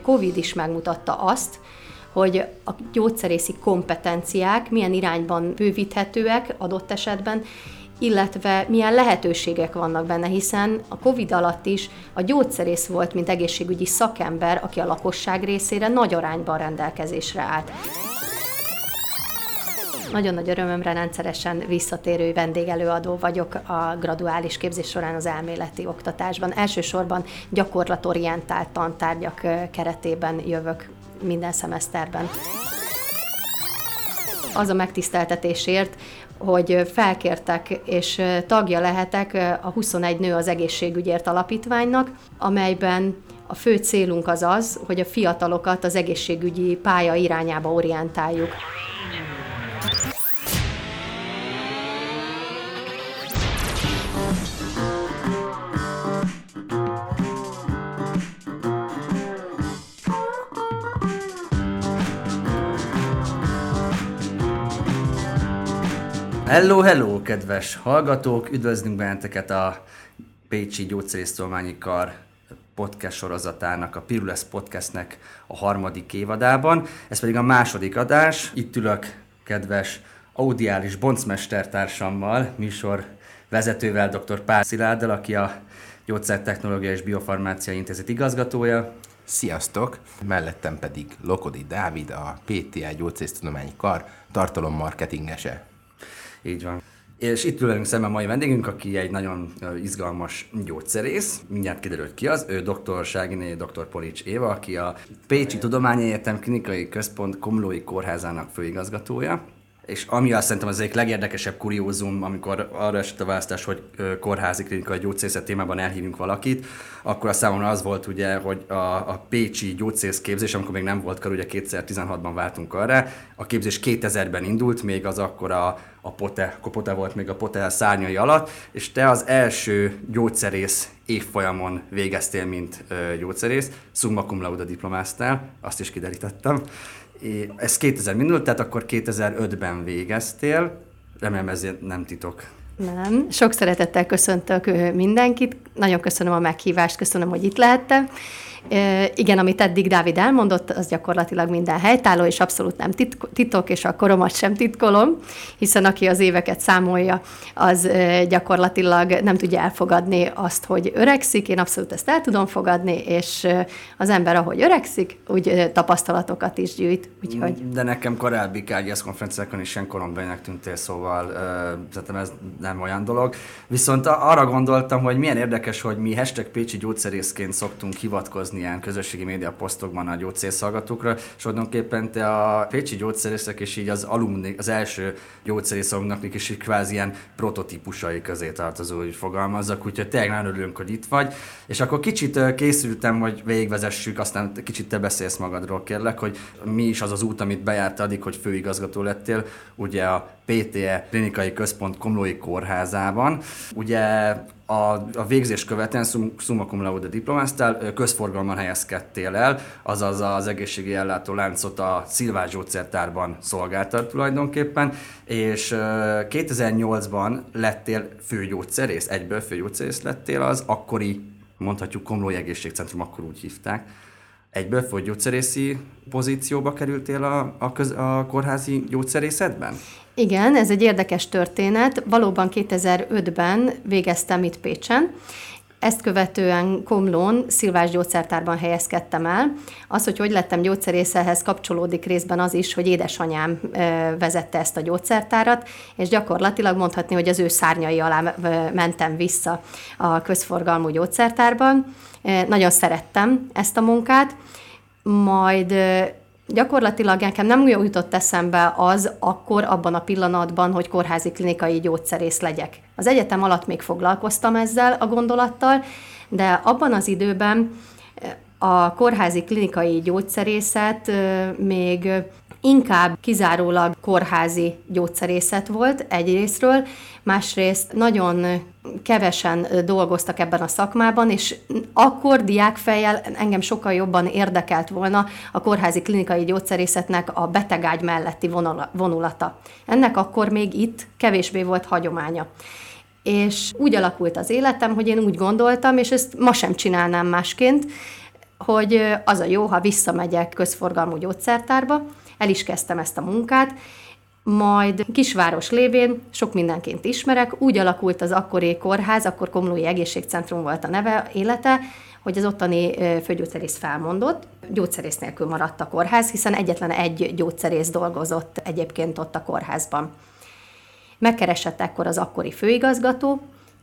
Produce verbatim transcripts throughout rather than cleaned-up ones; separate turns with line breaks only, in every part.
Covid is megmutatta azt, hogy a gyógyszerészi kompetenciák milyen irányban bővíthetőek adott esetben, illetve milyen lehetőségek vannak benne, hiszen a Covid alatt is a gyógyszerész volt, mint egészségügyi szakember, aki a lakosság részére nagy arányban rendelkezésre állt. Nagyon nagy örömömre rendszeresen visszatérő vendégelőadó vagyok a graduális képzés során az elméleti oktatásban. Elsősorban gyakorlatorientált tantárgyak keretében jövök minden szemeszterben. Az a megtiszteltetésért, hogy felkértek és tagja lehetek a huszonegy Nő az egészségügyért alapítványnak, amelyben a fő célunk az az, hogy a fiatalokat az egészségügyi pálya irányába orientáljuk.
Hello, hello, kedves hallgatók! Üdvözlünk benneteket a Pécsi Gyógyszerésztudományi Kar podcast sorozatának, a Pirulesz podcastnek a harmadik évadában. Ez pedig a második adás. Itt ülök kedves audiális boncmestertársammal, műsor vezetővel, dr. Pál Szilárddal, aki a Gyógyszertechnológia és Biofarmáciai Intézet igazgatója.
Sziasztok! Mellettem pedig Lokodi Dávid, a pé té á Gyógyszerésztudományi Kar tartalommarketingese.
Így van. És itt ülünk szemben mai vendégünk, aki egy nagyon izgalmas gyógyszerész. Mindjárt kiderült ki az. Ő dr. Ságiné, dr. Polics Éva, aki a Pécsi Tudományegyetem Klinikai Központ Komlói Kórházának főigazgatója. És ami azt szerintem az egyik legérdekesebb kuriózum, amikor arra esett a választás, hogy kórházi klinikai gyógyszerészet témában elhívjunk valakit, akkor a számomra az volt ugye, hogy a, a pécsi gyógyszerészképzés, amikor még nem volt kar, ugye kétezer-tizenhatban váltunk arra, a képzés kétezerben indult, még az akkor a, a POTE, a POTE volt még a POTE szárnyai alatt, és te az első gyógyszerész évfolyamon végeztél, mint ö, gyógyszerész, summa cum laude diplomáztál, azt is kiderítettem. Ez kétezer indult, tehát akkor kétezer-ötben végeztél, remélem ez nem titok.
Nem, sok szeretettel köszöntök mindenkit, nagyon köszönöm a meghívást, köszönöm, hogy itt lehettem. E, igen, amit eddig Dávid elmondott, az gyakorlatilag minden helytálló, és abszolút nem titok, és a koromat sem titkolom, hiszen aki az éveket számolja, az gyakorlatilag nem tudja elfogadni azt, hogy öregszik. Én abszolút ezt el tudom fogadni, és az ember, ahogy öregszik, úgy tapasztalatokat is gyűjt. Úgyhogy...
De nekem korábbi ká gé es konferenciákon is ilyen korombainak tűntél, szóval szerintem ez nem olyan dolog. Viszont arra gondoltam, hogy milyen érdekes, hogy mi hashtag Pécsi gyógyszerészként szoktunk hivatkozni ilyen közösségi média posztokban a gyógyszerészhallgatókra, és tulajdonképpen te a pécsi gyógyszerészek és így az alumni, az első gyógyszerészoknak is így kvázi ilyen prototípusai közé tartozó, hogy fogalmazzak, úgyhogy tényleg nagyon örülünk, hogy itt vagy. És akkor kicsit készültem, hogy végigvezessük, aztán kicsit te beszélsz magadról, kérlek, hogy mi is az az út, amit bejárt addig, hogy főigazgató lettél, ugye a pé té á Klinikai Központ Komlói Kórházában. Ugye a, a végzés követően summa cum laude diplomáztál, közforgalomban helyezkedtél el, azaz az egészségi ellátó láncot a Szilvás gyógyszertárban szolgáltad tulajdonképpen, és kétezer-nyolcban lettél főgyógyszerész, egyből főgyógyszerész lettél az akkori, mondhatjuk Komlói Egészségcentrum, akkor úgy hívták. Egyből főgyógyszerészi pozícióba kerültél a, a, köz, a kórházi gyógyszerészetben?
Igen, ez egy érdekes történet. Valóban kétezer-ötben végeztem itt Pécsen. Ezt követően Komlón, Szilvás gyógyszertárban helyezkedtem el. Az, hogy hogy lettem gyógyszerész, ehhez kapcsolódik részben az is, hogy édesanyám vezette ezt a gyógyszertárat, és gyakorlatilag mondhatni, hogy az ő szárnyai alá mentem vissza a közforgalmú gyógyszertárban. Nagyon szerettem ezt a munkát, majd gyakorlatilag nekem nem úgy jutott eszembe az akkor, abban a pillanatban, hogy kórházi klinikai gyógyszerész legyek. Az egyetem alatt még foglalkoztam ezzel a gondolattal, de abban az időben a kórházi klinikai gyógyszerészet még inkább kizárólag kórházi gyógyszerészet volt egyrészről, másrészt nagyon kevesen dolgoztak ebben a szakmában, és akkor diákfejjel engem sokkal jobban érdekelt volna a kórházi klinikai gyógyszerészetnek a betegágy melletti vonulata. Ennek akkor még itt kevésbé volt hagyománya. És úgy alakult az életem, hogy én úgy gondoltam, és ezt ma sem csinálnám másként, hogy az a jó, ha visszamegyek közforgalmú gyógyszertárba, el is kezdtem ezt a munkát, majd kisváros lévén sok mindenként ismerek, úgy alakult az akkori kórház, akkor Komlói Egészségcentrum volt a neve, élete, hogy az ottani főgyógyszerész felmondott, gyógyszerész nélkül maradt a kórház, hiszen egyetlen egy gyógyszerész dolgozott egyébként ott a kórházban. Megkeresett ekkor az akkori főigazgató,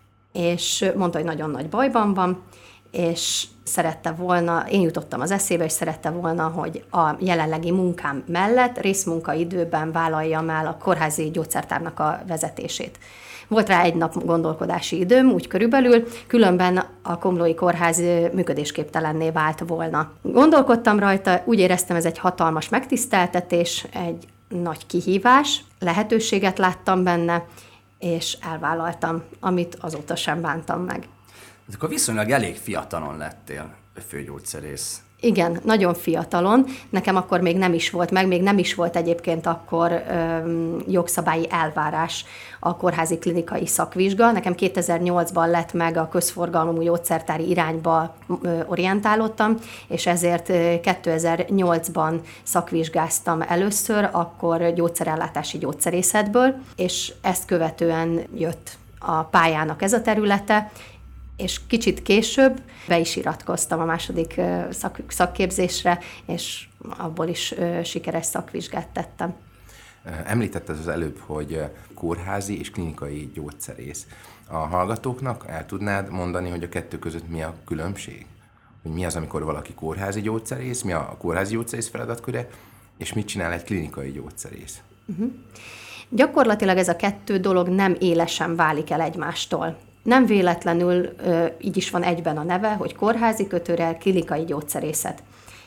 és mondta, hogy nagyon nagy bajban van, és szerette volna, én jutottam az eszébe, és szerette volna, hogy a jelenlegi munkám mellett részmunkaidőben vállaljam el a kórházi gyógyszertárnak a vezetését. Volt rá egy nap gondolkodási időm, úgy körülbelül, különben a Komlói Kórház működésképtelenné vált volna. Gondolkodtam rajta, úgy éreztem, ez egy hatalmas megtiszteltetés, egy nagy kihívás, lehetőséget láttam benne, és elvállaltam, amit azóta sem bántam meg.
Akkor viszonylag elég fiatalon lettél főgyógyszerész.
Igen, nagyon fiatalon. Nekem akkor még nem is volt meg, még nem is volt egyébként akkor öm, jogszabályi elvárás a kórházi klinikai szakvizsga. Nekem kétezer-nyolcban lett meg a közforgalmú gyógyszertári irányba ö, orientálódtam, és ezért kétezer-nyolcban szakvizsgáztam először, akkor gyógyszerellátási gyógyszerészetből, és ezt követően jött a pályának ez a területe, és kicsit később be is iratkoztam a második szak, szakképzésre, és abból is sikeres szakvizsgát tettem.
Említetted az előbb, hogy kórházi és klinikai gyógyszerész. A hallgatóknak el tudnád mondani, hogy a kettő között mi a különbség? Hogy mi az, amikor valaki kórházi gyógyszerész, mi a kórházi gyógyszerész feladatköre, és mit csinál egy klinikai gyógyszerész? Uh-huh.
Gyakorlatilag ez a kettő dolog nem élesen válik el egymástól. Nem véletlenül így is van egyben a neve, hogy kórházi kötőrel, klinikai gyógyszerészet.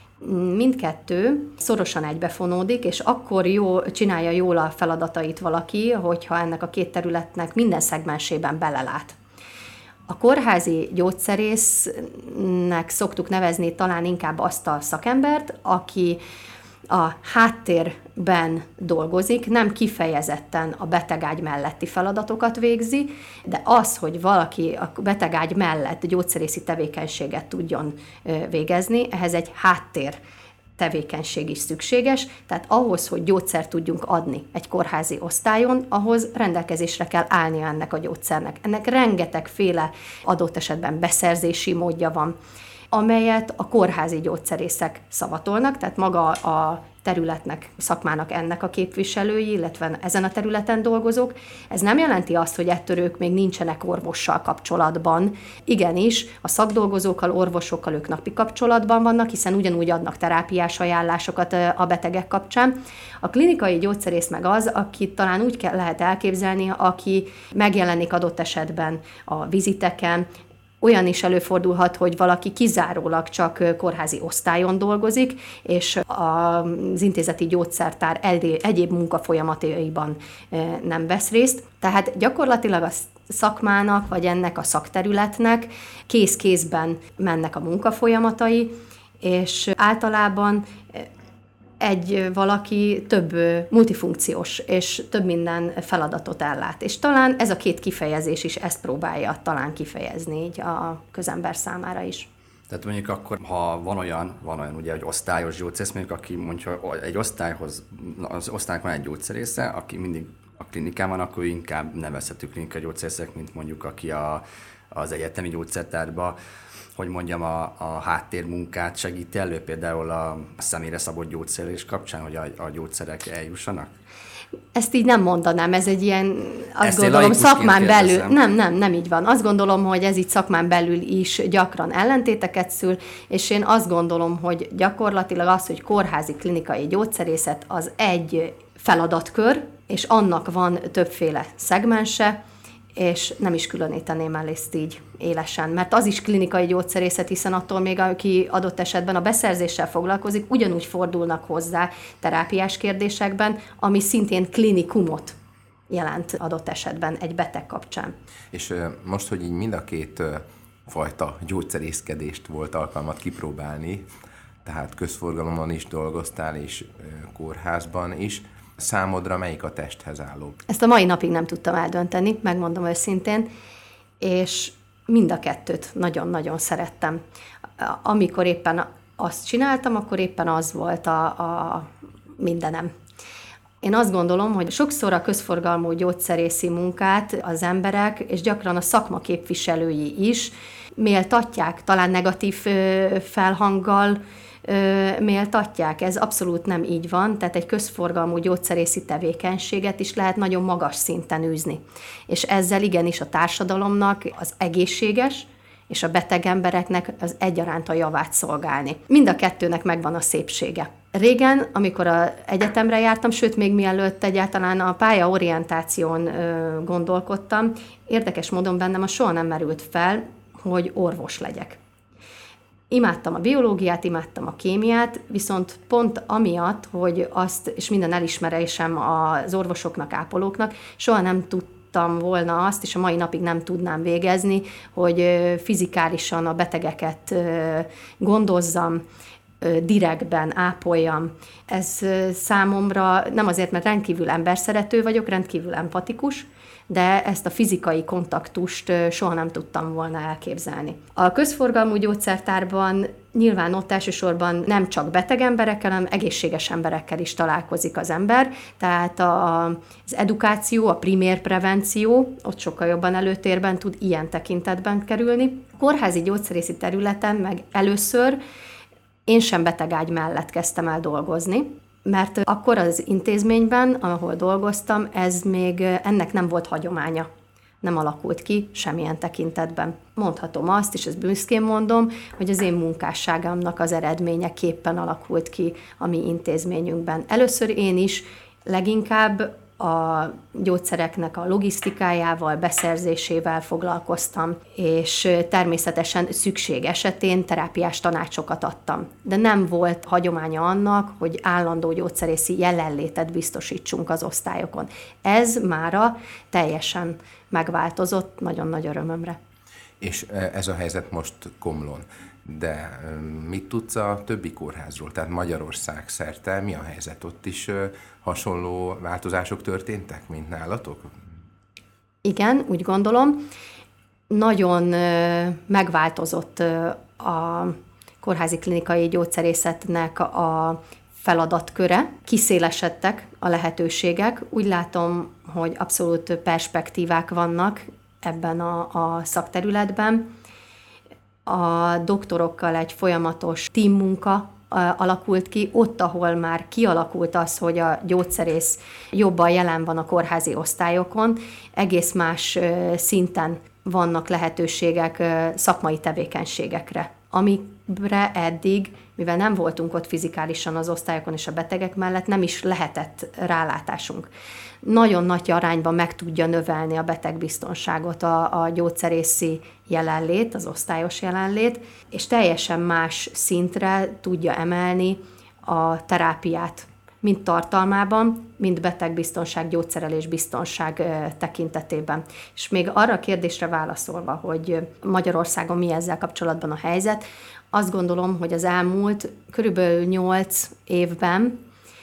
Mindkettő szorosan egybefonódik, és akkor jó, csinálja jól a feladatait valaki, hogyha ennek a két területnek minden szegmensében belelát. A kórházi gyógyszerésznek szoktuk nevezni talán inkább azt a szakembert, aki a háttérben dolgozik, nem kifejezetten a betegágy melletti feladatokat végzi, de az, hogy valaki a betegágy mellett gyógyszerészi tevékenységet tudjon végezni, ehhez egy háttér tevékenység is szükséges, tehát ahhoz, hogy gyógyszert tudjunk adni egy kórházi osztályon, ahhoz rendelkezésre kell állnia ennek a gyógyszernek. Ennek rengetegféle adott esetben beszerzési módja van, amelyet a kórházi gyógyszerészek szavatolnak, tehát maga a területnek, szakmának ennek a képviselői, illetve ezen a területen dolgozók. Ez nem jelenti azt, hogy ettől ők még nincsenek orvossal kapcsolatban. Igenis, a szakdolgozókkal, orvosokkal ők napi kapcsolatban vannak, hiszen ugyanúgy adnak terápiás ajánlásokat a betegek kapcsán. A klinikai gyógyszerész meg az, akit talán úgy kell, lehet elképzelni, aki megjelenik adott esetben a viziteken. Olyan is előfordulhat, hogy valaki kizárólag csak kórházi osztályon dolgozik, és az intézeti gyógyszertár egyéb munkafolyamataiban nem vesz részt. Tehát gyakorlatilag a szakmának, vagy ennek a szakterületnek kéz-kézben mennek a munkafolyamatai, és általában egy valaki több multifunkciós és több minden feladatot ellát. És talán ez a két kifejezés is ezt próbálja talán kifejezni így a közember számára is.
Tehát mondjuk akkor, ha van olyan, van olyan ugye, hogy osztályos gyógyszerész, mondjuk aki mondjuk egy osztályhoz, az osztálynak van egy gyógyszerésze, aki mindig a klinikán van, akkor inkább nevezhető klinikai gyógyszerészek, mint mondjuk aki a, az egyetemi gyógyszertárba, hogy mondjam, a, a háttérmunkát segíti elő, például a személyre szabott gyógyszerelés kapcsán, hogy a, a gyógyszerek eljussanak?
Ezt így nem mondanám, ez egy ilyen, azt
Ezt
gondolom, szakmán belül, nem, nem, nem így van. Azt gondolom, hogy ez így szakmán belül is gyakran ellentéteket szül, és én azt gondolom, hogy gyakorlatilag az, hogy kórházi klinikai gyógyszerészet az egy feladatkör, és annak van többféle szegmense, és nem is különíteném el ezt így élesen, mert az is klinikai gyógyszerészet, hiszen attól még, aki adott esetben a beszerzéssel foglalkozik, ugyanúgy fordulnak hozzá terápiás kérdésekben, ami szintén klinikumot jelent adott esetben egy beteg kapcsán.
És most, hogy így mind a két fajta gyógyszerészkedést volt alkalmat kipróbálni, tehát közforgalomban is dolgoztál, és kórházban is, számodra melyik a testhez álló?
Ezt a mai napig nem tudtam eldönteni, megmondom őszintén, és mind a kettőt nagyon-nagyon szerettem. amikor éppen azt csináltam, akkor éppen az volt a, a mindenem. Én azt gondolom, hogy sokszor a közforgalmú gyógyszerészi munkát az emberek, és gyakran a szakma képviselői is méltatják, talán negatív felhanggal méltatják. Ez abszolút nem így van, tehát egy közforgalmú gyógyszerészi tevékenységet is lehet nagyon magas szinten űzni. És ezzel igenis a társadalomnak az egészséges, és a beteg embereknek az egyaránt a javát szolgálni. Mind a kettőnek megvan a szépsége. Régen, amikor az egyetemre jártam, sőt, még mielőtt egyáltalán a pályaorientáción ö, gondolkodtam, érdekes módon bennem a soha nem merült fel, hogy orvos legyek. Imádtam a biológiát, imádtam a kémiát, viszont pont amiatt, hogy azt, és minden elismerésem az orvosoknak, ápolóknak, soha nem tudtam volna azt, és a mai napig nem tudnám végezni, hogy fizikálisan a betegeket gondozzam, direktben ápoljam. Ez számomra nem azért, mert rendkívül emberszerető vagyok, rendkívül empatikus, de ezt a fizikai kontaktust soha nem tudtam volna elképzelni. A közforgalmú gyógyszertárban nyilván ott elsősorban nem csak beteg emberekkel, hanem egészséges emberekkel is találkozik az ember, tehát a, az edukáció, a primér prevenció ott sokkal jobban előtérben tud ilyen tekintetben kerülni. A kórházi gyógyszerészi területen meg először én sem betegágy mellett kezdtem el dolgozni, mert akkor az intézményben, ahol dolgoztam, ez még ennek nem volt hagyománya. Nem alakult ki semmilyen tekintetben. Mondhatom azt, és ezt büszkén mondom, hogy az én munkásságamnak az eredményeképpen alakult ki a mi intézményünkben. Először én is leginkább a gyógyszereknek a logisztikájával, beszerzésével foglalkoztam, és természetesen szükség esetén terápiás tanácsokat adtam. De nem volt hagyománya annak, hogy állandó gyógyszerészi jelenlétet biztosítsunk az osztályokon. Ez mára teljesen megváltozott, nagyon nagy örömömre.
És ez a helyzet most Komlón. De mit tudsz a többi kórházról? Tehát Magyarország szerte mi a helyzet? Ott is hasonló változások történtek, mint nálatok?
Igen, úgy gondolom. Nagyon megváltozott a kórházi klinikai gyógyszerészetnek a feladatköre. Kiszélesedtek a lehetőségek. Úgy látom, hogy abszolút perspektívák vannak ebben a, a szakterületben. A doktorokkal egy folyamatos teammunka alakult ki, ott, ahol már kialakult az, hogy a gyógyszerész jobban jelen van a kórházi osztályokon, egész más szinten vannak lehetőségek szakmai tevékenységekre, amikre eddig, mivel nem voltunk ott fizikálisan az osztályokon és a betegek mellett, nem is lehetett rálátásunk. Nagyon nagy arányban meg tudja növelni a betegbiztonságot a, a gyógyszerészi jelenlét, az osztályos jelenlét, és teljesen más szintre tudja emelni a terápiát, mind tartalmában, mind betegbiztonság, gyógyszerelés biztonság tekintetében. És még arra a kérdésre válaszolva, hogy Magyarországon mi ezzel kapcsolatban a helyzet, azt gondolom, hogy az elmúlt körülbelül nyolc évben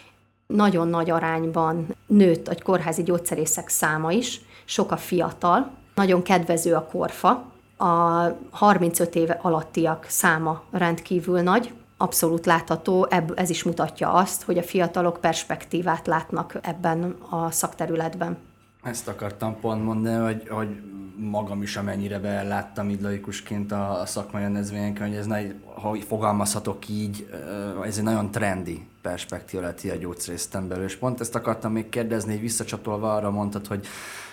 nagyon nagy arányban nőtt a kórházi gyógyszerészek száma is, sok a fiatal, nagyon kedvező a korfa, a harmincöt éve alattiak száma rendkívül nagy, abszolút látható, ez is mutatja azt, hogy a fiatalok perspektívát látnak ebben a szakterületben.
Ezt akartam pont mondani, hogy, hogy magam is amennyire beláttam így laikusként a, a szakmai rendezvényeken, hogy ez nagy, ha fogalmazhatok így, ez egy nagyon trendi perspektíva lett a gyógyszerészeten belül. És pont ezt akartam még kérdezni, hogy visszacsatolva arra mondtad, hogy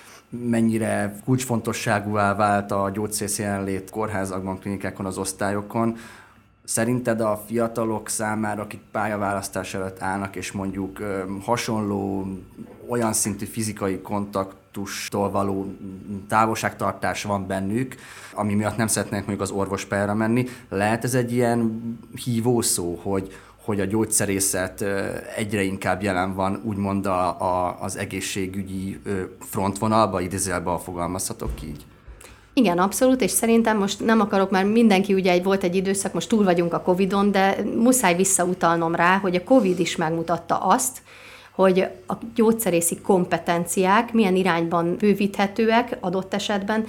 mennyire kulcsfontosságúvá vált a gyógyszerész jelenlét kórházakban, klinikákon, az osztályokon. Szerinted a fiatalok számára, akik pályaválasztás előtt állnak, és mondjuk ö, hasonló, olyan szintű fizikai kontaktustól való távolságtartás van bennük, ami miatt nem szeretnének mondjuk az orvospályára menni, lehet ez egy ilyen hívószó, hogy, hogy a gyógyszerészet egyre inkább jelen van, úgymond a, a, az egészségügyi frontvonalba, idézőjelben fogalmazhatok így?
Igen, abszolút, és szerintem most nem akarok, mert mindenki ugye egy, volt egy időszak, most túl vagyunk a Covidon, de muszáj visszautalnom rá, hogy a Covid is megmutatta azt, hogy a gyógyszerészi kompetenciák milyen irányban bővíthetőek adott esetben,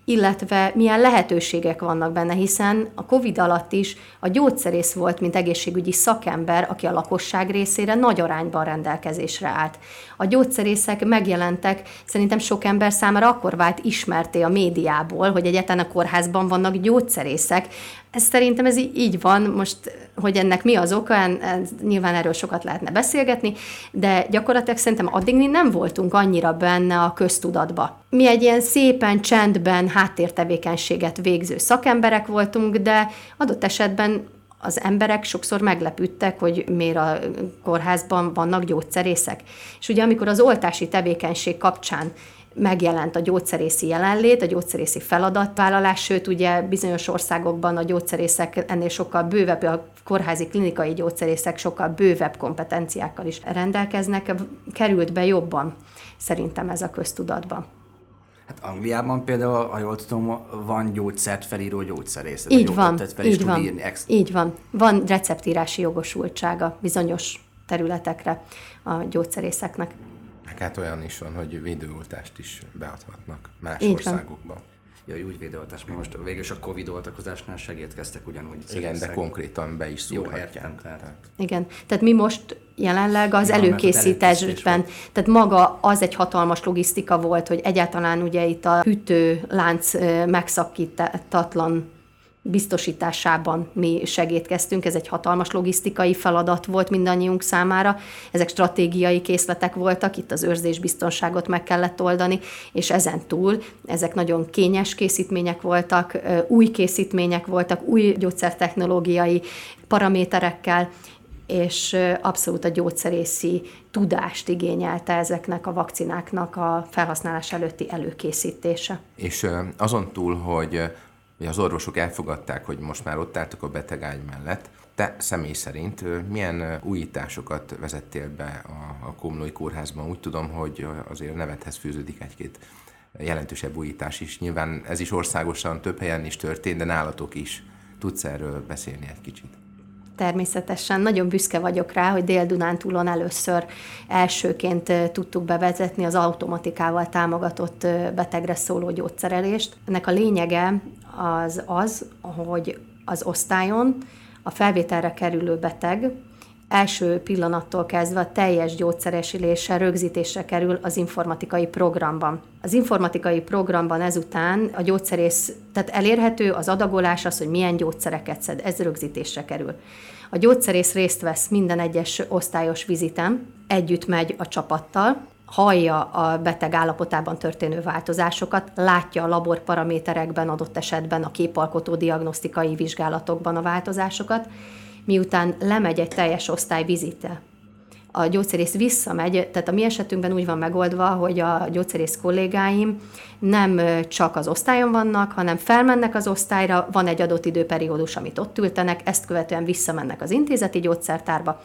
illetve milyen lehetőségek vannak benne, hiszen a Covid alatt is a gyógyszerész volt, mint egészségügyi szakember, aki a lakosság részére nagy arányban rendelkezésre állt. A gyógyszerészek megjelentek, szerintem sok ember számára akkor vált ismerté a médiából, hogy egyáltalán a kórházban vannak gyógyszerészek. Ez szerintem ez így van, most, hogy ennek mi az oka, ez, nyilván erről sokat lehetne beszélgetni, de gyakorlatilag szerintem addig mi nem voltunk annyira benne a köztudatba. Mi egy ilyen szépen, csendben háttértevékenységet végző szakemberek voltunk, de adott esetben az emberek sokszor meglepődtek, hogy miért a kórházban vannak gyógyszerészek. És ugye amikor az oltási tevékenység kapcsán megjelent a gyógyszerészi jelenlét, a gyógyszerészi feladatvállalás, sőt ugye bizonyos országokban a gyógyszerészek ennél sokkal bővebb, a kórházi klinikai gyógyszerészek sokkal bővebb kompetenciákkal is rendelkeznek, került be jobban szerintem ez a köztudatba.
Hát Angliában például, ha jól tudom, van gyógyszert felíró gyógyszerész.
Így van,
fel
így van,
írni ex-
így van. Van receptírási jogosultsága bizonyos területekre a gyógyszerészeknek.
Hát olyan is van, hogy védőoltást is beadhatnak más
Így
országokban.
Ja, úgy védőoltás, mert most végül is a Covid oltakozásnál segítkeztek ugyanúgy.
Igen, de konkrétan be is szúrhatják.
Jó, értem, tehát.
Igen, tehát mi most jelenleg az
Ja,
előkészítésben, tehát maga az egy hatalmas logisztika volt, hogy egyáltalán ugye itt a hűtőlánc megszakítatlan biztosításában mi segítkeztünk, ez egy hatalmas logisztikai feladat volt mindannyiunk számára, ezek stratégiai készletek voltak, itt az őrzésbiztonságot meg kellett oldani, és ezen túl ezek nagyon kényes készítmények voltak, új készítmények voltak, új gyógyszertechnológiai paraméterekkel, és abszolút a gyógyszerészi tudást igényelte ezeknek a vakcináknak a felhasználás előtti előkészítése.
És azon túl, hogy az orvosok elfogadták, hogy most már ott álltak a betegágy mellett, te személy szerint milyen újításokat vezettél be a, a Komlói Kórházban? Úgy tudom, hogy azért nevedhez fűződik egy-két jelentősebb újítás is. Nyilván ez is országosan több helyen is történt, de nálatok is. Tudsz erről beszélni egy kicsit?
Természetesen. Nagyon büszke vagyok rá, hogy Dél-Dunántúlon először elsőként tudtuk bevezetni az automatikával támogatott betegre szóló gyógyszerelést. Ennek a lényege az az, hogy az osztályon a felvételre kerülő beteg első pillanattól kezdve a teljes gyógyszeresülése rögzítésre kerül az informatikai programban. Az informatikai programban ezután a gyógyszerész, tehát elérhető az adagolás, az, hogy milyen gyógyszereket szed, ez rögzítésre kerül. A gyógyszerész részt vesz minden egyes osztályos viziten, együtt megy a csapattal, hallja a beteg állapotában történő változásokat, látja a laborparaméterekben, adott esetben a képalkotó diagnosztikai vizsgálatokban a változásokat, miután lemegy egy teljes osztály vizite. A gyógyszerész visszamegy, tehát a mi esetünkben úgy van megoldva, hogy a gyógyszerész kollégáim nem csak az osztályon vannak, hanem felmennek az osztályra, van egy adott időperiódus, amit ott ültenek, ezt követően visszamennek az intézeti gyógyszertárba,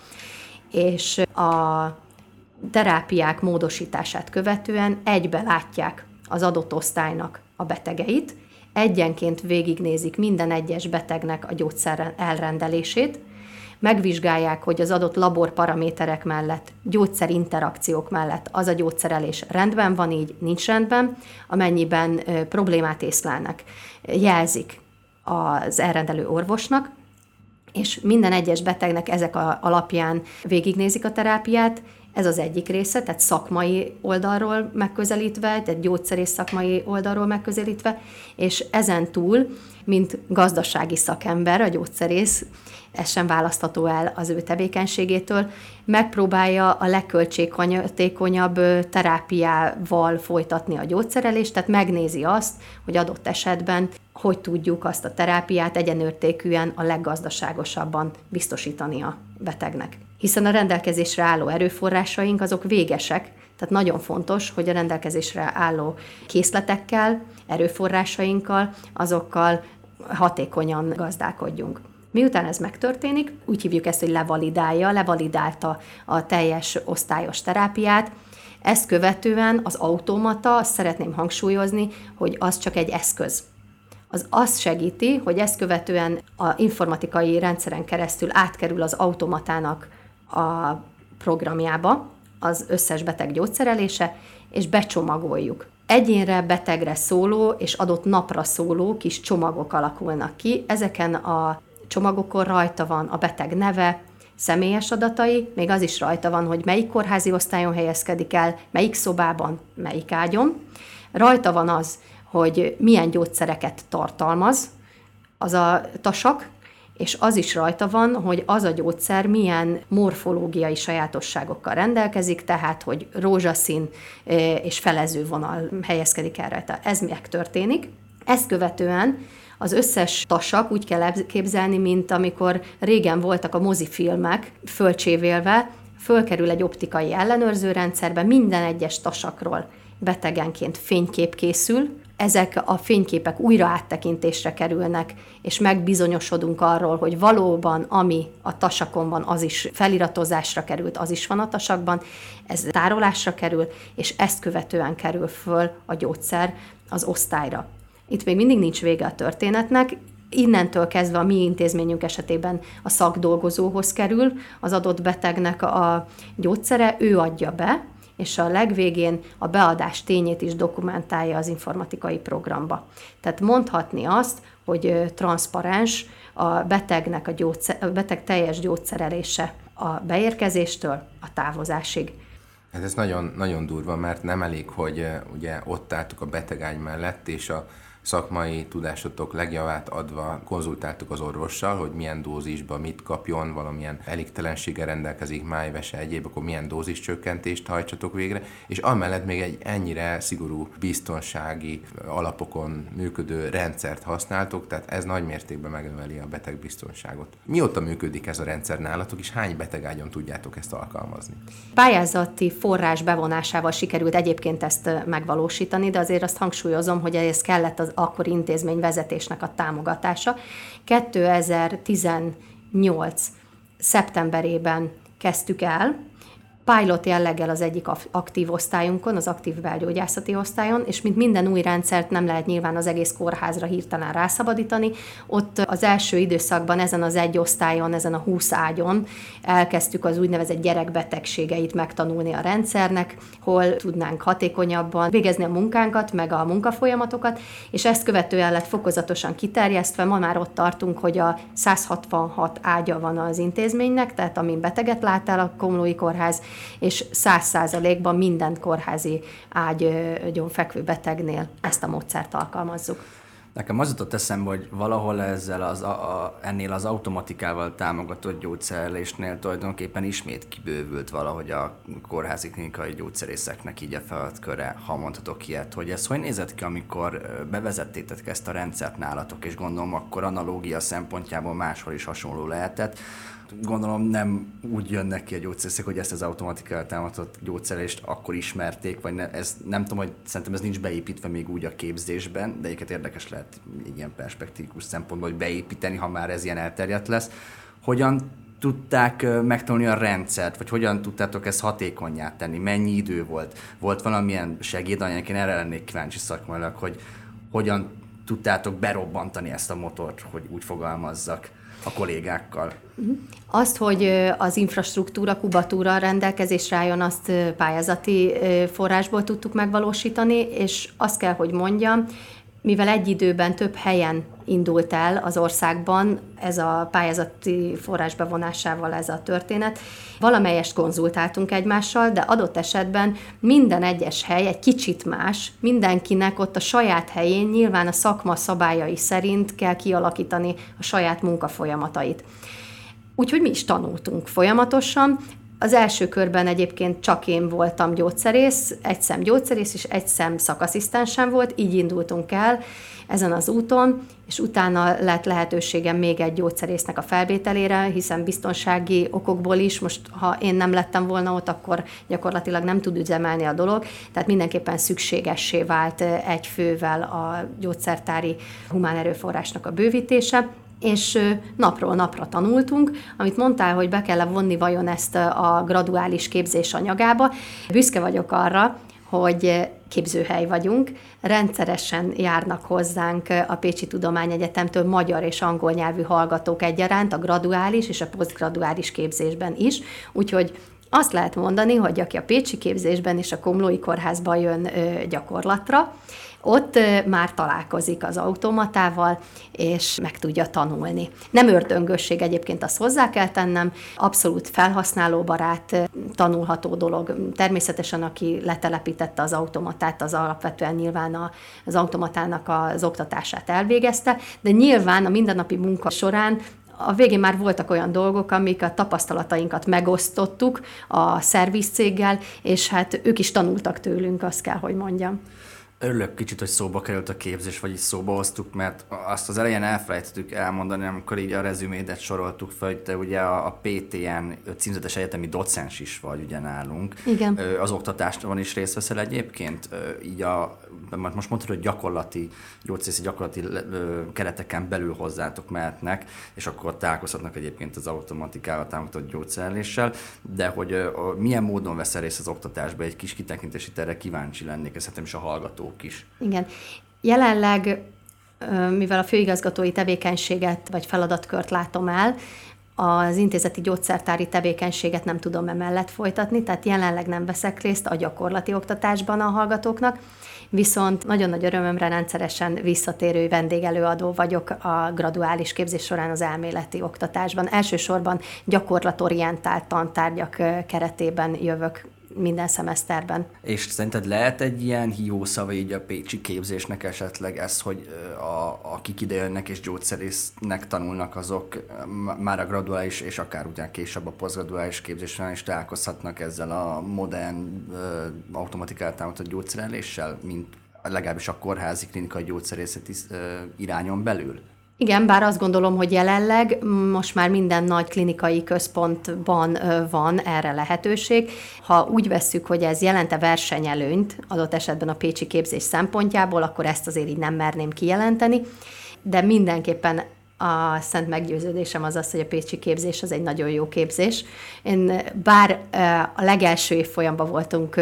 és a terápiák módosítását követően egybe látják az adott osztálynak a betegeit, egyenként végignézik minden egyes betegnek a gyógyszer elrendelését, megvizsgálják, hogy az adott laborparaméterek mellett, gyógyszerinterakciók mellett az a gyógyszerelés rendben van, így nincs rendben, amennyiben ö, problémát észlelnek, jelzik az elrendelő orvosnak, és minden egyes betegnek ezek a, alapján végignézik a terápiát. Ez az egyik része, tehát szakmai oldalról megközelítve, tehát gyógyszerész szakmai oldalról megközelítve, és ezen túl, mint gazdasági szakember, a gyógyszerész, ez sem választható el az ő tevékenységétől, megpróbálja a legköltséghatékonyabb terápiával folytatni a gyógyszerelést, tehát megnézi azt, hogy adott esetben hogy tudjuk azt a terápiát egyenértékűen a leggazdaságosabban biztosítani a betegnek. Hiszen a rendelkezésre álló erőforrásaink azok végesek, tehát nagyon fontos, hogy a rendelkezésre álló készletekkel, erőforrásainkkal, azokkal hatékonyan gazdálkodjunk. Miután ez megtörténik, úgy hívjuk ezt, hogy levalidálja, levalidálta a teljes osztályos terápiát. Ezt követően az automata, azt szeretném hangsúlyozni, hogy az csak egy eszköz. Az azt segíti, hogy ezt követően a informatikai rendszeren keresztül átkerül az automatának a programjába az összes beteg gyógyszerelése, és becsomagoljuk. egyénre, betegre szóló és adott napra szóló kis csomagok alakulnak ki. Ezeken a csomagokon rajta van a beteg neve, személyes adatai, még az is rajta van, hogy melyik kórházi osztályon helyezkedik el, melyik szobában, melyik ágyon. Rajta van az, hogy milyen gyógyszereket tartalmaz az a tasak, és az is rajta van, hogy az a gyógyszer milyen morfológiai sajátosságokkal rendelkezik, tehát hogy rózsaszín és felező vonal helyezkedik el rajta. Ez megtörténik. Ezt követően az összes tasak úgy kell képzelni, mint amikor régen voltak a mozifilmek fölcsévélve, fölkerül egy optikai ellenőrző rendszerbe, minden egyes tasakról betegenként fénykép készül, ezek a fényképek újra áttekintésre kerülnek, és megbizonyosodunk arról, hogy valóban ami a tasakon van, az is feliratozásra került, az is van a tasakban, ez tárolásra kerül, és ezt követően kerül föl a gyógyszer az osztályra. Itt még mindig nincs vége a történetnek, innentől kezdve a mi intézményünk esetében a szakdolgozóhoz kerül az adott betegnek a gyógyszere, ő adja be, és a legvégén a beadás tényét is dokumentálja az informatikai programba. Tehát mondhatni azt, hogy transzparens a betegnek a, gyógyszer, a beteg teljes gyógyszerelése a beérkezéstől a távozásig.
Hát ez nagyon, nagyon durva, mert nem elég, hogy ugye ott álltuk a betegágy mellett, és a szakmai tudásotok legjavát adva konzultáltuk az orvossal, hogy milyen dózisba mit kapjon, valamilyen elégtelenséggel rendelkezik, májvese, egyéb, akkor milyen dózis csökkentést hajtsatok végre, és amellett még egy ennyire szigorú biztonsági alapokon működő rendszert használtok, tehát ez nagy mértékben megnöveli a betegbiztonságot. Mióta működik ez a rendszer nálatok, és hány betegágyon tudjátok ezt alkalmazni?
Pályázati forrás bevonásával sikerült egyébként ezt megvalósítani, de azért azt hangsúlyozom, hogy ez kellett az akkori intézmény vezetésnek a támogatása. kétezer-tizennyolc szeptemberében kezdtük el, pilot jelleggel az egyik aktív osztályunkon, az aktív belgyógyászati osztályon, és mint minden új rendszert nem lehet nyilván az egész kórházra hirtelen rászabadítani. Ott az első időszakban ezen az egy osztályon, ezen a húsz ágyon elkezdtük az úgynevezett gyerekbetegségeit megtanulni a rendszernek, hol tudnánk hatékonyabban végezni a munkánkat, meg a munkafolyamatokat, és ezt követően lett fokozatosan kiterjesztve. Ma már ott tartunk, hogy a száz hatvanhat ágya van az intézménynek, tehát amin beteget lát el a Komlói Kórház, és száz százalékban minden kórházi ágyon fekvő betegnél ezt a módszert alkalmazzuk.
Nekem az jutott eszembe, hogy valahol ezzel az, a, a, ennél az automatikával támogatott gyógyszerelésnél tulajdonképpen ismét kibővült valahogy a kórházi klinikai gyógyszerészeknek így a feladatköre, ha mondhatok ilyet, hogy ez hogy nézett ki, amikor bevezettétek ezt a rendszert nálatok, és gondolom akkor analógia szempontjából máshol is hasonló lehetett. Gondolom nem úgy jönnek ki a gyógyszerészek, hogy ezt az automatikával támogatott gyógyszerelést akkor ismerték, vagy ne, ez, nem tudom, hogy szerintem ez nincs beépítve még úgy a képzésben, de egyébként érdekes lehet egy ilyen perspektívikus szempontból, hogy beépíteni, ha már ez ilyen elterjedt lesz. Hogyan tudták megtanulni a rendszert, vagy hogyan tudtátok ezt hatékonnyá tenni? Mennyi idő volt? Volt valamilyen segédanyag? Én erre lennék kíváncsi szakmailag, hogy hogyan tudtátok berobbantani ezt a motort, hogy úgy fogalmazzak a kollégákkal.
Azt, hogy az infrastruktúra, kubatúra rendelkezésre álljon, azt pályázati forrásból tudtuk megvalósítani, és azt kell, hogy mondjam, mivel egy időben több helyen indult el az országban ez a pályázati forrás bevonásával ez a történet, valamelyest konzultáltunk egymással, de adott esetben minden egyes hely egy kicsit más, mindenkinek ott a saját helyén nyilván a szakma szabályai szerint kell kialakítani a saját munkafolyamatait. Úgyhogy mi is tanultunk folyamatosan. Az első körben egyébként csak én voltam gyógyszerész, egy szem gyógyszerész és egy szem szakasszisztensem volt, így indultunk el ezen az úton, és utána lett lehetőségem még egy gyógyszerésznek a felvételére, hiszen biztonsági okokból is, most ha én nem lettem volna ott, akkor gyakorlatilag nem tud üzemelni a dolog, tehát mindenképpen szükségessé vált egy fővel a gyógyszertári humán erőforrásnak a bővítése, és napról napra tanultunk, amit mondtál, hogy be kell vonni vajon ezt a graduális képzés anyagába. Büszke vagyok arra, hogy képzőhely vagyunk, rendszeresen járnak hozzánk a Pécsi Tudományegyetemtől magyar és angol nyelvű hallgatók egyaránt, a graduális és a posztgraduális képzésben is, úgyhogy Azt lehet mondani, hogy aki a pécsi képzésben és a komlói kórházban jön ö, gyakorlatra, ott ö, már találkozik az automatával, és meg tudja tanulni. Nem ördöngösség egyébként, azt hozzá kell tennem, abszolút felhasználóbarát, tanulható dolog. Természetesen, aki letelepítette az automatát, az alapvetően nyilván az automatának az oktatását elvégezte, de nyilván a mindennapi munka során a végén már voltak olyan dolgok, amik a tapasztalatainkat megosztottuk a szervizcéggel, és hát ők is tanultak tőlünk, azt kell, hogy mondjam.
Örülök kicsit, hogy szóba került a képzés, vagyis szóba hoztuk, mert azt az elején elfelejtettük elmondani, amikor így a rezümédet soroltuk fel, hogy te ugye a, a pé té en címzetes egyetemi docens is vagy ugye nálunk.
Igen.
Az oktatásban is részt veszel egyébként? Így a, most mondtad, hogy gyakorlati, gyógyszerészi gyakorlati kereteken belül hozzátok mehetnek, és akkor találkozhatnak egyébként az automatikával támogatott gyógyszereléssel, de hogy a, milyen módon veszel részt az oktatásba, egy kis kitekintés itt erre kíváncsi lennék, ezt is a hallgatók is.
Igen. Jelenleg, mivel a főigazgatói tevékenységet vagy feladatkört látom el, az intézeti gyógyszertári tevékenységet nem tudom emellett folytatni, tehát jelenleg nem veszek részt a gyakorlati oktatásban a hallgatóknak, viszont nagyon nagy örömömre rendszeresen visszatérő vendégelőadó vagyok a graduális képzés során az elméleti oktatásban. Elsősorban gyakorlatorientált tantárgyak keretében jövök minden szemeszterben.
És szerinted lehet egy ilyen hiószava így a pécsi képzésnek esetleg ez, hogy a, akik ide jönnek és gyógyszerésznek tanulnak, azok már a graduális és akár utána később a posztgraduális képzésen is találkozhatnak ezzel a modern automatikát támogatott gyógyszereléssel, mint legalábbis a kórházi klinikai gyógyszerészeti irányon belül?
Igen, bár azt gondolom, hogy jelenleg most már minden nagy klinikai központban van erre lehetőség. Ha úgy vesszük, hogy ez jelente versenyelőnyt adott esetben a pécsi képzés szempontjából, akkor ezt azért így nem merném kijelenteni, de mindenképpen a szent meggyőződésem az az, hogy a pécsi képzés az egy nagyon jó képzés. Én bár a legelső évfolyamban voltunk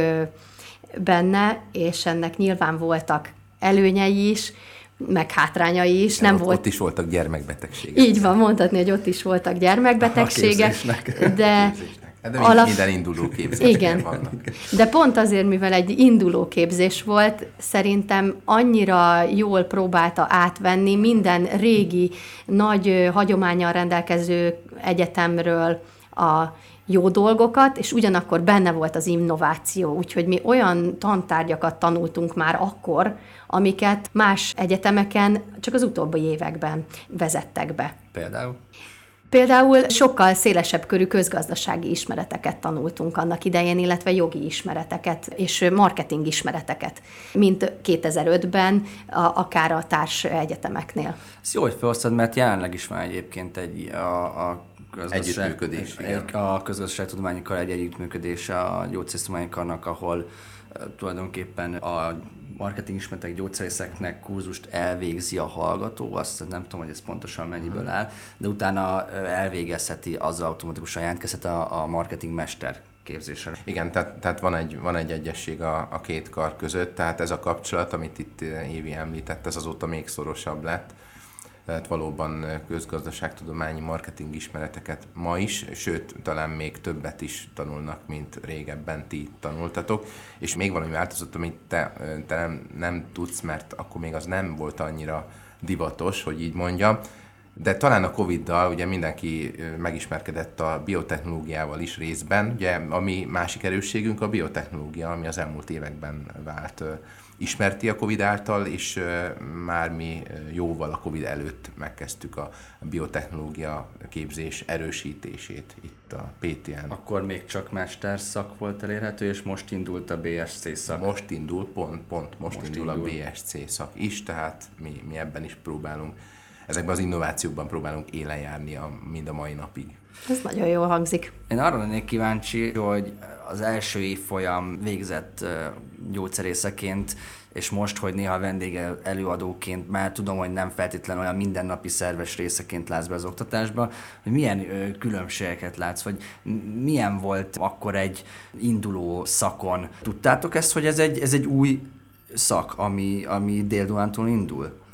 benne, és ennek nyilván voltak előnyei is, meg hátrányai is.
Nem
nem
ott,
volt...
ott is voltak gyermekbetegségek.
Így van, mondhatni, hogy ott is voltak gyermekbetegségek, de...
De alap... minden induló képzésben vannak.
De pont azért, mivel egy induló képzés volt, szerintem annyira jól próbálta átvenni minden régi, nagy hagyománnyal rendelkező egyetemről a jó dolgokat, és ugyanakkor benne volt az innováció, úgyhogy mi olyan tantárgyakat tanultunk már akkor, amiket más egyetemeken csak az utóbbi években vezettek be.
Például?
Például sokkal szélesebb körű közgazdasági ismereteket tanultunk annak idején, illetve jogi ismereteket és marketing ismereteket, mint kétezer-ötben a, akár a társ egyetemeknél.
Ez jó, hogy felhoztad, mert jelenleg is van egyébként egy a, a
együttműködés.
A közgazdaságtudományokkal egy együttműködés a gyógyszertudományokarnak, ahol tulajdonképpen a marketing ismeretek gyógyszerészeknek kurzust elvégzi a hallgató, azt nem tudom, hogy ez pontosan mennyiből áll, de utána elvégezheti, az automatikusan jelentkezhet a, a marketing mester képzésre.
Igen, tehát, tehát van, egy, van egy egyesség a, a két kar között, tehát ez a kapcsolat, amit itt Évi említett, ez azóta még szorosabb lett. Tehát valóban közgazdaságtudományi marketing ismereteket ma is, sőt, talán még többet is tanulnak, mint régebben ti tanultatok. És még valami változott, amit te, te nem, nem tudsz, mert akkor még az nem volt annyira divatos, hogy így mondjam. De talán a Coviddal ugye mindenki megismerkedett a biotechnológiával is részben. Ugye a mi másik erősségünk a biotechnológia, ami az elmúlt években vált ismerti a Covid által, és már mi jóval a Covid előtt megkezdtük a biotechnológia képzés erősítését itt a pé té en.
Akkor még csak mesterszak volt elérhető, és most indult a bé es cé szak.
Most indul, pont, pont most, most indul, indul a bé es cé szak is, tehát mi, mi ebben is próbálunk, ezekben az innovációkban próbálunk élen járni a, mind a mai napig.
Ez nagyon jól hangzik.
Én arra lennék kíváncsi, hogy az első évfolyam végzett uh, gyógyszerészeként, és most, hogy néha vendége előadóként, már tudom, hogy nem feltétlenül olyan mindennapi szerves részeként látsz be az oktatásba, hogy milyen uh, különbségeket látsz, vagy milyen volt akkor egy induló szakon. Tudtátok ezt, hogy ez egy, ez egy új szak, ami, ami Dél-Dunántúl indul?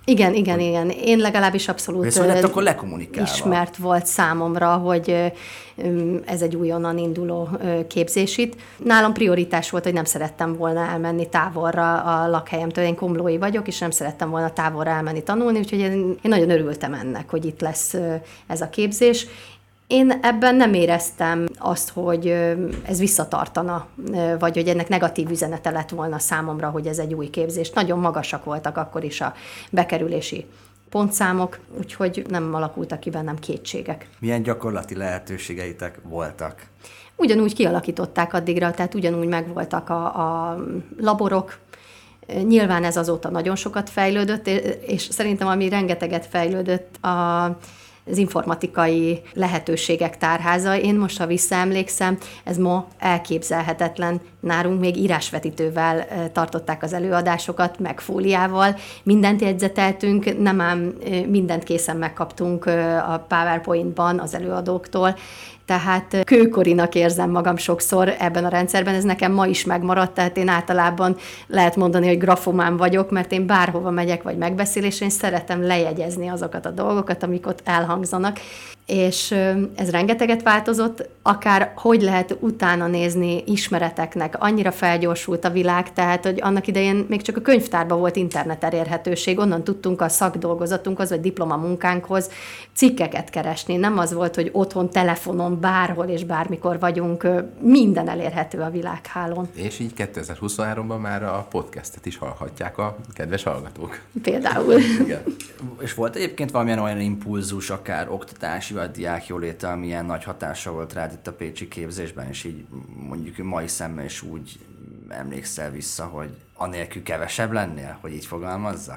Igen, igen, hogy... igen. Én legalábbis abszolút
Viszont akkor lekommunikálva.
Ismert volt számomra, hogy ez egy újonnan induló képzés itt. Nálam prioritás volt, hogy nem szerettem volna elmenni távolra a lakhelyemtől. Én komlói vagyok, és nem szerettem volna távolra elmenni tanulni, úgyhogy én, én nagyon örültem ennek, hogy itt lesz ez a képzés. Én ebben nem éreztem azt, hogy ez visszatartana, vagy hogy ennek negatív üzenete lett volna számomra, hogy ez egy új képzés. Nagyon magasak voltak akkor is a bekerülési pontszámok, úgyhogy nem alakultak ki bennem kétségek.
Milyen gyakorlati lehetőségeitek voltak?
Ugyanúgy kialakították addigra, tehát ugyanúgy megvoltak a, a laborok. Nyilván ez azóta nagyon sokat fejlődött, és szerintem ami rengeteget fejlődött, a az informatikai lehetőségek tárháza. Én most, ha visszaemlékszem, ez ma elképzelhetetlen. Nálunk még írásvetítővel tartották az előadásokat, meg fóliával. Mindent jegyzeteltünk, nem ám mindent készen megkaptunk a PowerPoint-ban az előadóktól. Tehát kőkorinak érzem magam sokszor ebben a rendszerben, ez nekem ma is megmaradt, tehát én általában lehet mondani, hogy grafomán vagyok, mert én bárhova megyek, vagy megbeszélésre, én szeretem lejegyezni azokat a dolgokat, amik ott elhangzanak, és ez rengeteget változott, akár hogy lehet utána nézni ismereteknek, annyira felgyorsult a világ, tehát, hogy annak idején még csak a könyvtárban volt internet elérhetőség, onnan tudtunk a szakdolgozatunkhoz, vagy diplomamunkánkhoz cikkeket keresni, nem az volt, hogy otthon, telefonon, bárhol és bármikor vagyunk, minden elérhető a világhálón.
És így kétezer-huszonháromban már a podcastet is hallhatják a kedves hallgatók.
Például.
Igen.
És volt egyébként valamilyen olyan impulzus, akár oktatási vagy diákjóléte, amilyen nagy hatása volt rád itt a pécsi képzésben, és így mondjuk mai szemmel is úgy emlékszel vissza, hogy anélkül kevesebb lennél, hogy így fogalmazzak?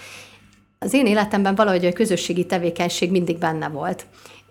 Az én életemben valahogy a közösségi tevékenység mindig benne volt.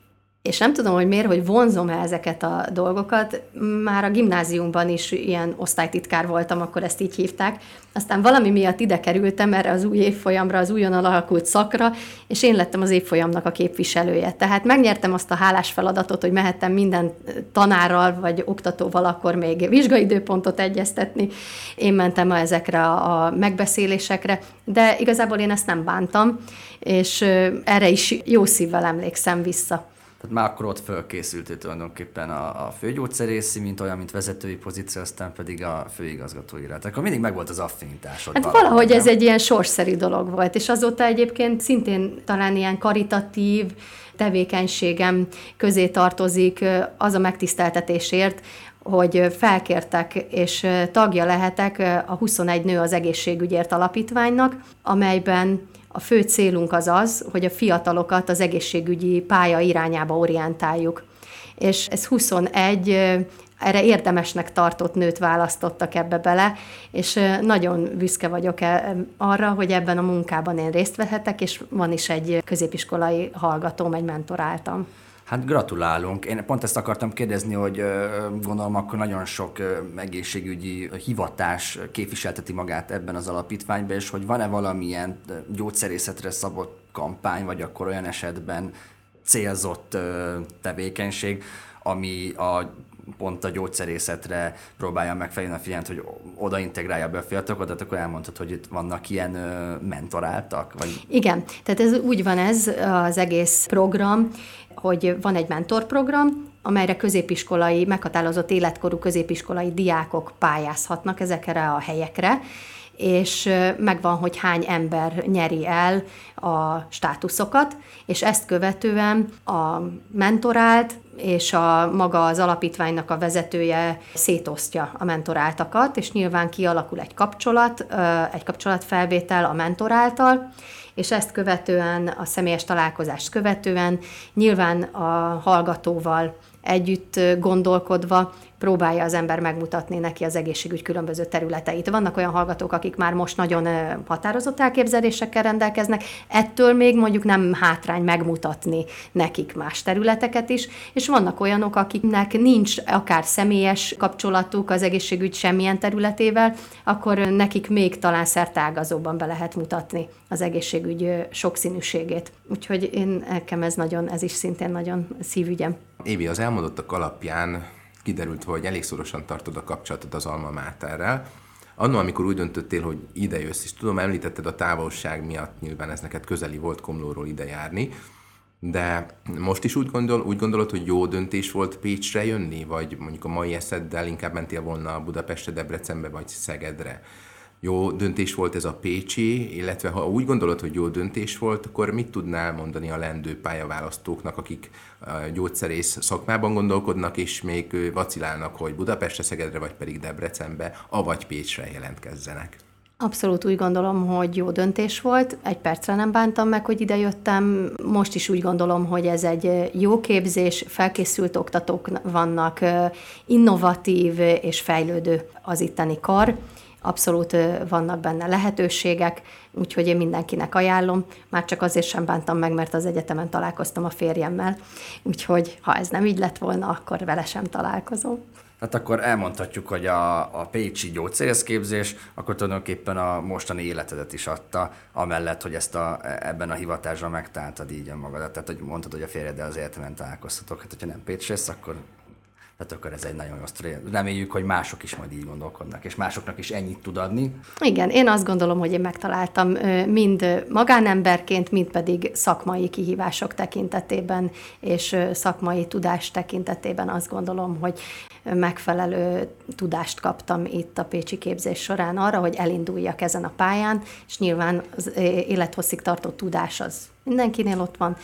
És nem tudom, hogy miért, hogy vonzom-e ezeket a dolgokat. Már a gimnáziumban is ilyen osztálytitkár voltam, akkor ezt így hívták. Aztán valami miatt ide kerültem erre az új évfolyamra, az újonnan alakult szakra, és én lettem az évfolyamnak a képviselője. Tehát megnyertem azt a hálás feladatot, hogy mehettem minden tanárral vagy oktatóval akkor még vizsgaidőpontot egyeztetni. Én mentem ezekre a megbeszélésekre, de igazából én ezt nem bántam, és erre is jó szívvel emlékszem vissza.
Tehát már akkor ott fölkészültél tulajdonképpen a, a főgyógyszerészi, mint olyan, mint vezetői pozíció, aztán pedig a főigazgatói irat. Akkor mindig megvolt az affinitásod.
Hát valahogy, valahogy ez egy ilyen sorsszerű dolog volt, és azóta egyébként szintén talán ilyen karitatív tevékenységem közé tartozik az a megtiszteltetésért, hogy felkértek, és tagja lehetek a huszonegy Nő az Egészségügyért Alapítványnak, amelyben a fő célunk az az, hogy a fiatalokat az egészségügyi pálya irányába orientáljuk. És ez huszonegy erre érdemesnek tartott nőt választottak ebbe bele, és nagyon büszke vagyok arra, hogy ebben a munkában én részt vehetek, és van is egy középiskolai hallgatóm, egy mentoráltam.
Hát gratulálunk. Én pont ezt akartam kérdezni, hogy gondolom akkor nagyon sok egészségügyi hivatás képviselteti magát ebben az alapítványban, és hogy van-e valamilyen gyógyszerészetre szabott kampány, vagy akkor olyan esetben célzott tevékenység, ami a pont a gyógyszerészetre próbálja megfelelni a figyelmet, hogy oda integrálja be a fiatalokat, tehát akkor elmondhatod, hogy itt vannak ilyen mentoráltak? Vagy...
Igen, tehát ez úgy van ez az egész program, hogy van egy mentorprogram, amelyre középiskolai, meghatározott életkorú középiskolai diákok pályázhatnak ezekre a helyekre, és megvan, hogy hány ember nyeri el a státuszokat, és ezt követően a mentorált és a maga az alapítványnak a vezetője szétosztja a mentoráltakat, és nyilván kialakul egy kapcsolat, egy kapcsolatfelvétel a mentoráltal, és ezt követően, a személyes találkozást követően nyilván a hallgatóval együtt gondolkodva próbálja az ember megmutatni neki az egészségügy különböző területeit. Vannak olyan hallgatók, akik már most nagyon határozott elképzelésekkel rendelkeznek, ettől még mondjuk nem hátrány megmutatni nekik más területeket is, és vannak olyanok, akiknek nincs akár személyes kapcsolatuk az egészségügy semmilyen területével, akkor nekik még talán szerteágazóban be lehet mutatni az egészségügy sokszínűségét. Úgyhogy én nekem ez nagyon, ez is szintén nagyon szívügyem.
Évi, az elmondottak alapján kiderült, hogy elég szorosan tartod a kapcsolatot az Alma Materrel. Annó, amikor úgy döntöttél, hogy ide jössz, és tudom, említetted a távolság miatt, nyilván ez neked közeli volt Komlóról ide járni, de most is úgy, gondol, úgy gondolod, hogy jó döntés volt Pécsre jönni, vagy mondjuk a mai eszeddel inkább mentél volna Budapestre, Debrecenbe, vagy Szegedre? Jó döntés volt ez a pécsi, illetve ha úgy gondolod, hogy jó döntés volt, akkor mit tudnál mondani a leendő pályaválasztóknak, akik gyógyszerész szakmában gondolkodnak, és még vacilálnak, hogy Budapestre, Szegedre, vagy pedig Debrecenbe, avagy Pécsre jelentkezzenek?
Abszolút úgy gondolom, hogy jó döntés volt. Egy percre nem bántam meg, hogy idejöttem. Most is úgy gondolom, hogy ez egy jó képzés, felkészült oktatók vannak, innovatív és fejlődő az itteni kar. Abszolút vannak benne lehetőségek, úgyhogy én mindenkinek ajánlom. Már csak azért sem bántam meg, mert az egyetemen találkoztam a férjemmel, úgyhogy ha ez nem így lett volna, akkor vele sem találkozom.
Tehát akkor elmondhatjuk, hogy a, a pécsi gyógyszerészképzés akkor tulajdonképpen a mostani életedet is adta, amellett, hogy ezt a, ebben a hivatásban megtaláltad így önmagadat. Tehát, hogy mondtad, hogy a férjeddel az egyetemen találkoztatok. Hát, hogyha nem pécsész, akkor, tehát akkor ez egy nagyon jó sztori. Reméljük, hogy mások is majd így gondolkodnak, és másoknak is ennyit tud adni.
Igen, én azt gondolom, hogy én megtaláltam mind magánemberként, mind pedig szakmai kihívások tekintetében, és szakmai tudás tekintetében azt gondolom, hogy megfelelő tudást kaptam itt a pécsi képzés során arra, hogy elinduljak ezen a pályán, és nyilván az élethosszig tartó tudás az mindenkinél ott van,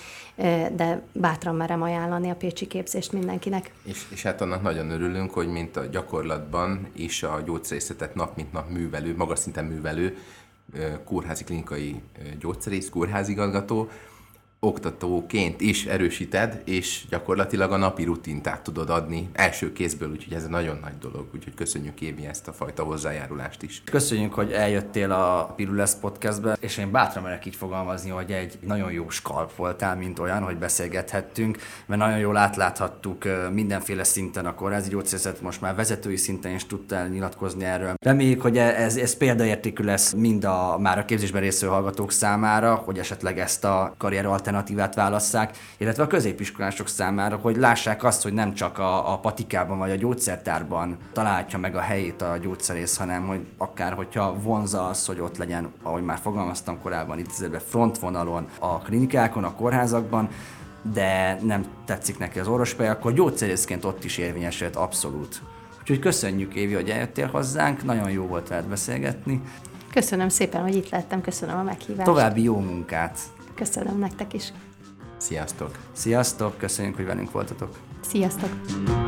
de bátran merem ajánlani a pécsi képzést mindenkinek.
És, és hát annak nagyon örülünk, hogy mint a gyakorlatban is a gyógyszerészetet nap mint nap művelő, magas szinten művelő, kórházi klinikai gyógyszerész, kórházigazgató, oktatóként is erősíted, és gyakorlatilag a napi rutint át tudod adni első kézből, úgyhogy ez egy nagyon nagy dolog, úgyhogy köszönjük, Évi, ezt a fajta hozzájárulást is.
Köszönjük, hogy eljöttél a Pirulesz podcastbe, és én bátran merek így fogalmazni, hogy egy nagyon jó skalp voltál, mint olyan, hogy beszélgethettünk, mert nagyon jól átláthattuk mindenféle szinten a kórházi gyógyszerészet, most már vezetői szinten is tudtál nyilatkozni erről. Reméljük, hogy ez, ez példaértékű lesz mind a már a képzésben résztvevő hallgatók számára, hogy esetleg ezt a karrier alternatívát válasszák, illetve a középiskolások számára, hogy lássák azt, hogy nem csak a, a patikában vagy a gyógyszertárban találhatja meg a helyét a gyógyszerész, hanem hogy akár hogyha vonza az, hogy ott legyen, ahogy már fogalmaztam korábban, itt frontvonalon a klinikákon, a kórházakban, de nem tetszik neki az orvospálya, akkor gyógyszerészként ott is érvényesült abszolút. Úgyhogy köszönjük, Évi, hogy eljöttél hozzánk, nagyon jó volt veled beszélgetni.
Köszönöm szépen, hogy itt lettem, köszönöm a meghívást.
További jó munkát!
Köszönöm nektek is.
Sziasztok!
Sziasztok, köszönjük, hogy velünk voltatok.
Sziasztok!